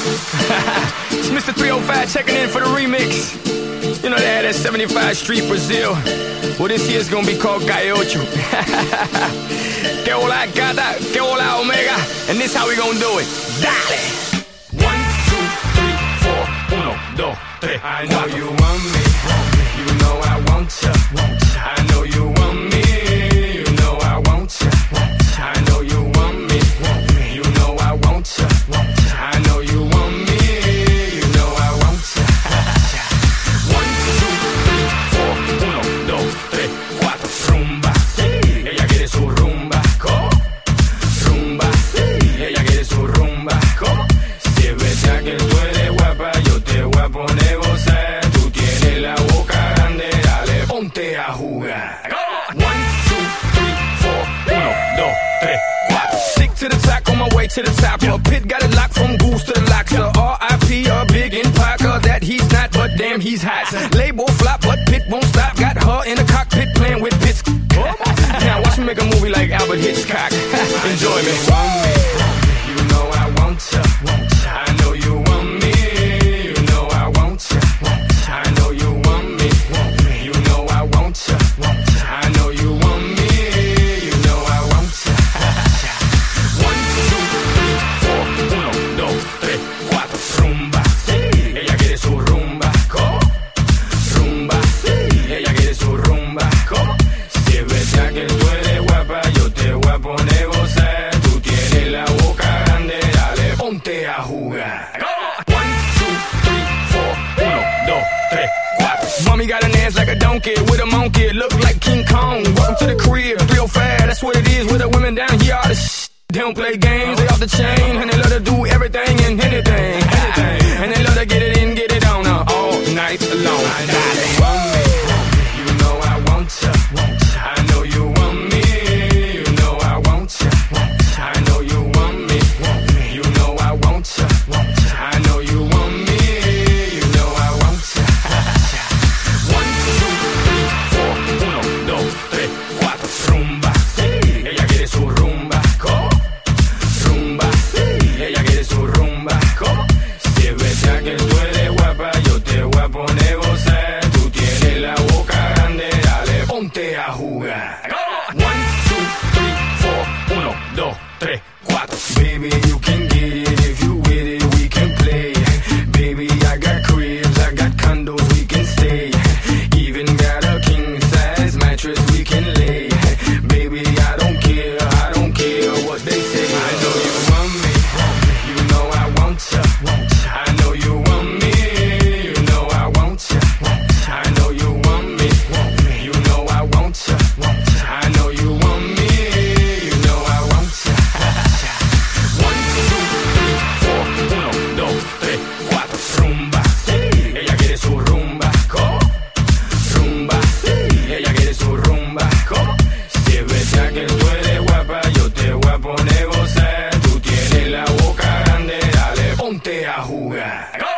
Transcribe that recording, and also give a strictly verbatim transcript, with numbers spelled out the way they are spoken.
It's Mister three oh five checking in for the remix. You know they had that seventy-five Street Brazil. Well, this year's gonna be called Calle Ocho. Que hola gata, que hola omega. And this how we gonna do it. Dale. One, two, three, four. Uno, dos, tres. I know you want me. You know I want ya. I know you want me. You know I want ya. I know you want me. You know I want ya. I know you want me. You know I want ya. One, two, three, four. Uno, dos, tres, cuatro. Rumba, sí. Ella quiere su rumba. ¿Cómo? Rumba, sí. Ella quiere su rumba. ¿Cómo? Si es verdad que tú eres guapa, yo te voy a poner gozar. Tú tienes la boca grande, dale, ponte a jugar. One, two, three, four. Uno, dos, tres, cuatro. Stick to the top, on my way to the top. A pit got it locked from goose to the locks. R I P a big in Parker that he's not, but damn he's hot. Label flop, but Pit won't stop. Got her in the cockpit playing with bits. Now watch me make a movie like Albert Hitchcock. Enjoy me. You know I want ya. I know you want me. You know I want ya. I know you want me. You know I want ya. I know you want me. You know I want ya. One, two, three, four. Uno, dos, tres, cuatro. Rumba, sí. Ella quiere su rumba. ¿Cómo? Rumba, sí. Ella quiere su rumba. ¿Cómo? Si es verdad que tú eres guapa, yo te voy a poner gozar. Tú tienes la boca grande, dale, ponte a jugar. One, two, three, four. Uno, dos, tres, cuatro. Mommy got an ass like a donkey with a monkey. Look like King Kong. Welcome to the crib, three oh five. That's what it is with the women down here. All the sh- They don't play games, they off the chain. And they love to do everything and anything. anything. And they love to get it in, get it on uh, all night long. Dale. You know I want ya. I know you want me. You know I want ya. I know you want me. You know I want ya. I know you want me. You know I want ya. One, two, three, four. Uno, dos, tres, cuatro. Rumba, sí. Ella quiere su rumba. ¿Cómo? Rumba, sí. Ella quiere su rumba. ¿Cómo? Si es verdad que tú eres guapa, yo te voy a poner gozar. Tú tienes la boca grande, dale, ponte a jugar. One, two, three, four. Uno, dos, tres, cuatro. Baby, you can get it if you with it, we can play. Baby, I got cribs, I got condos, we can stay. Even got a king size mattress we can lay. Baby, I don't care, I don't care what they say. I know you want me, you know I want ya. I know you want me, you know I want ya. I know you want me, you know I want ya. I know you want me, you know I want ya. One, two, three, four. Uno, dos, tres, cuatro. Rumba, sí. Ella quiere su rumba. ¿Cómo? Rumba, sí. Ella quiere su rumba. ¿Cómo? Si es verdad que tú eres guapa, yo te voy a poner gozar. Tú tienes la boca grande, dale, ponte a jugar.